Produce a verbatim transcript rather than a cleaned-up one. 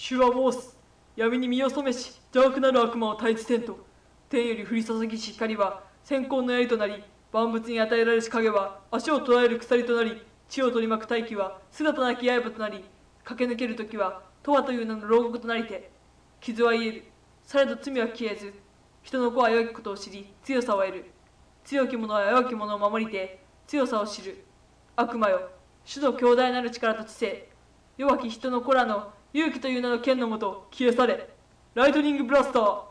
主は申す。闇に身を染めし、邪悪なる悪魔を退治せんと。天より降り注ぎし光は閃光の槍となり、万物に与えられし影は足を捉える鎖となり、地を取り巻く大気は姿なき刃となり、駆け抜ける時は永遠という名の牢獄となりて。傷は癒える。されど罪は消えず、人の子は弱きことを知り、強さを得る。強き者は弱き者を守りて、強さを知る。悪魔よ、主の強大なる力と知性。弱き人の子らの勇気という名の剣のもと消え去れ。ライトニングブラスター。